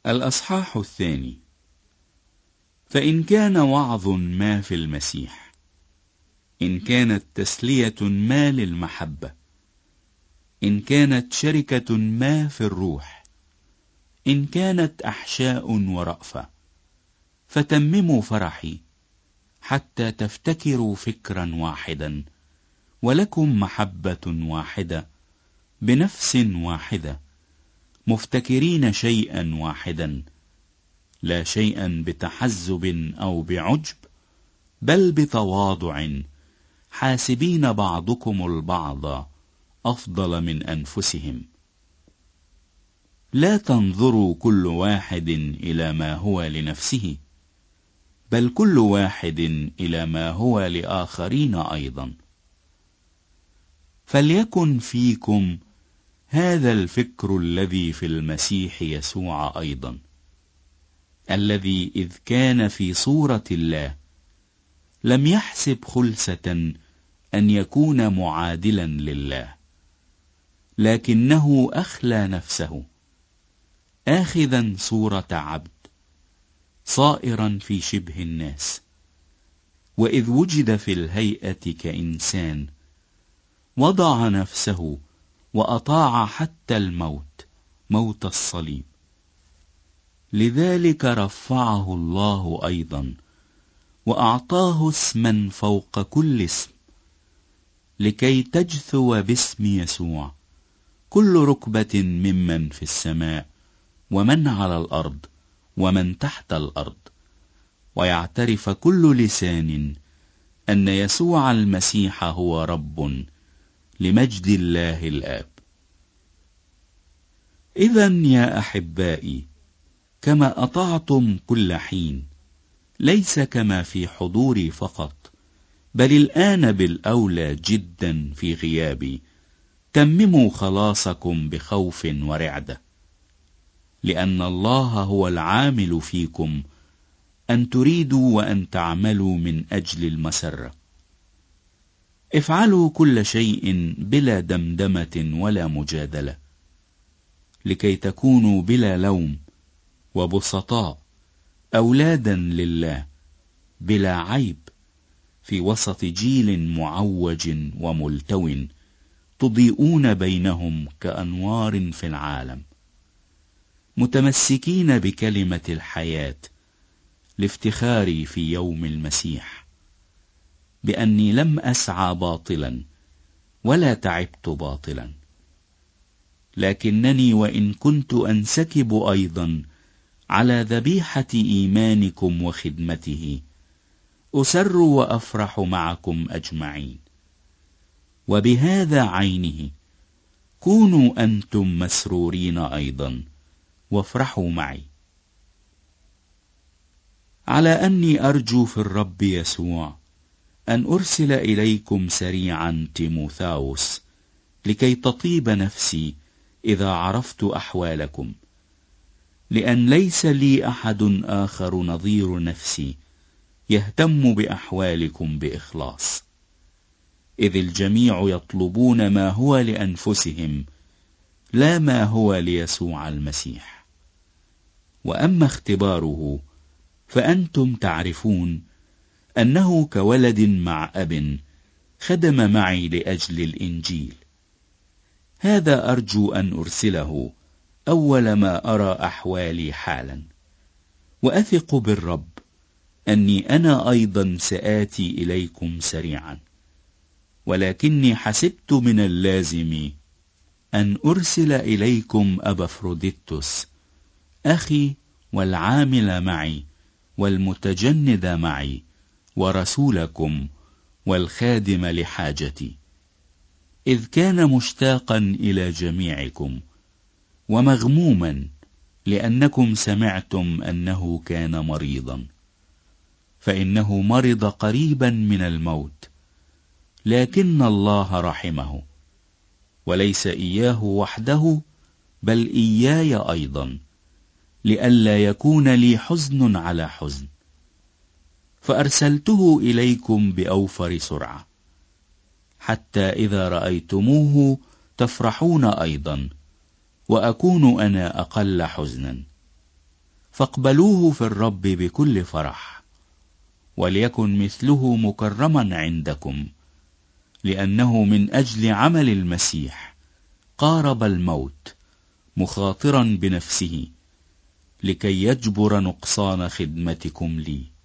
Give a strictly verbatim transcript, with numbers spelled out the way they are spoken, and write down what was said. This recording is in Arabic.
الأصحاح الثاني. فإن كان وعظ ما في المسيح، إن كانت تسلية ما للمحبة، إن كانت شركة ما في الروح، إن كانت أحشاء ورأفة، فتمموا فرحي، حتى تفتكروا فكرا واحدا، ولكم محبة واحدة، بنفس واحدة، مفتكرين شيئا واحدا، لا شيئا بتحزب أو بعجب، بل بتواضع، حاسبين بعضكم البعض أفضل من أنفسهم. لا تنظروا كل واحد إلى ما هو لنفسه، بل كل واحد إلى ما هو لآخرين أيضا. فليكن فيكم هذا الفكر الذي في المسيح يسوع أيضا، الذي إذ كان في صورة الله لم يحسب خلسة أن يكون معادلا لله، لكنه أخلى نفسه، آخذا صورة عبد، صائرا في شبه الناس، وإذ وجد في الهيئة كإنسان وضع نفسه وأطاع حتى الموت، موت الصليب. لذلك رفعه الله أيضا وأعطاه اسما فوق كل اسم، لكي تجثو باسم يسوع كل ركبة ممن في السماء ومن على الأرض ومن تحت الأرض، ويعترف كل لسان أن يسوع المسيح هو رب، لمجد الله الآب. إذن يا أحبائي، كما أطعتم كل حين، ليس كما في حضوري فقط، بل الآن بالأولى جدا في غيابي، تمموا خلاصكم بخوف ورعدة، لأن الله هو العامل فيكم أن تريدوا وأن تعملوا من أجل المسرة. افعلوا كل شيء بلا دمدمة ولا مجادلة، لكي تكونوا بلا لوم وبسطاء، أولادا لله بلا عيب، في وسط جيل معوج وملتو، تضيئون بينهم كأنوار في العالم، متمسكين بكلمة الحياة، لافتخاري في يوم المسيح، بأني لم أسعى باطلا ولا تعبت باطلا، لكنني وإن كنت أنسكب أيضا على ذبيحة إيمانكم وخدمته، أسر وأفرح معكم أجمعين. وبهذا عينه كونوا أنتم مسرورين أيضا، وافرحوا معي، على أني أرجو في الرب يسوع أن أرسل إليكم سريعا تيموثاوس، لكي تطيب نفسي إذا عرفت أحوالكم، لأن ليس لي أحد آخر نظير نفسي يهتم بأحوالكم بإخلاص، إذ الجميع يطلبون ما هو لأنفسهم، لا ما هو ليسوع المسيح. وأما اختباره فأنتم تعرفون أنه كولد مع أب خدم معي لأجل الإنجيل. هذا أرجو أن أرسله أول ما أرى أحوالي حالا، وأثق بالرب أني أنا أيضا سآتي إليكم سريعا، ولكني حسبت من اللازم أن أرسل إليكم أبافروديتوس أخي، والعامل معي والمتجند معي، ورسولكم والخادم لحاجتي، إذ كان مشتاقا إلى جميعكم ومغموما، لأنكم سمعتم أنه كان مريضا، فإنه مرض قريبا من الموت، لكن الله رحمه، وليس إياه وحده بل إياي أيضا، لئلا يكون لي حزن على حزن، فأرسلته إليكم بأوفر سرعة، حتى إذا رأيتموه تفرحون أيضا، وأكون أنا أقل حزنا. فاقبلوه في الرب بكل فرح، وليكن مثله مكرما عندكم، لأنه من أجل عمل المسيح قارب الموت، مخاطرا بنفسه لكي يجبر نقصان خدمتكم لي.